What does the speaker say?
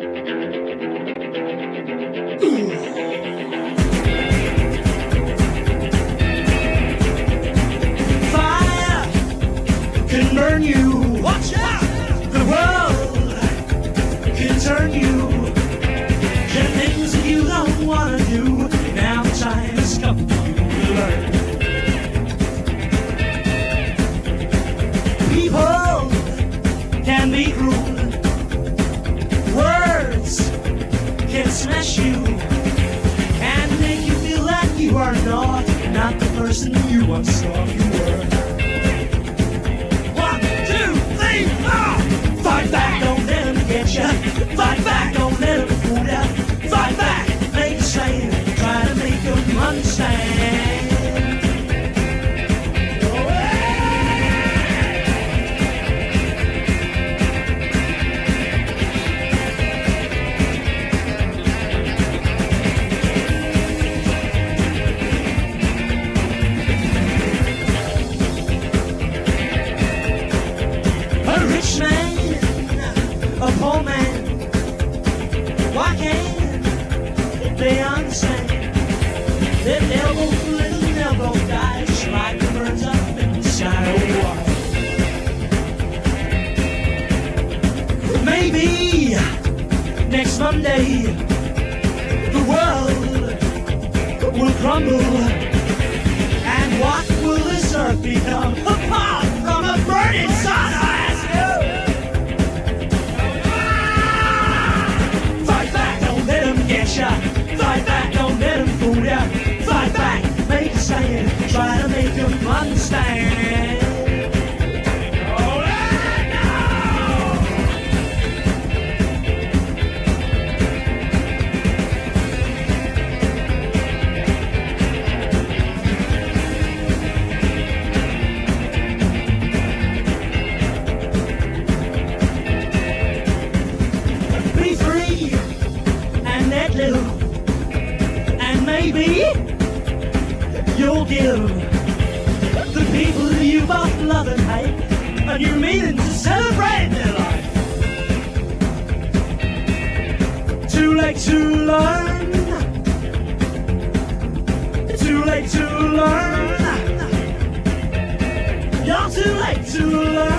Fire can burn you. Watch out! The world can turn you. Can things that you don't want to do. Now the time has come for you to learn. People can be cruel. Words can smash you and make you feel like you are not the person you once thought you were. 1, 2, 3, 4. Fight back, don't let them get ya. Fight back, don't let them fool ya. Fight back, make a stand. Try to make them understand. A rich man, a poor man, why can't they understand that elbow to little elbow dies like the birds up in the sky? Maybe next Monday the world will crumble, and what will this earth become apart from a burning sun? I ask you. Fight back, don't let them get ya. Fight back, don't let them fool ya. Fight back, make a stand. Try to make them understand. Oh, no! Be free and let little, and maybe you'll give the people who you both love and hate a new meaning to celebrate their life. Too late to learn. Too late to learn. You're too late to learn.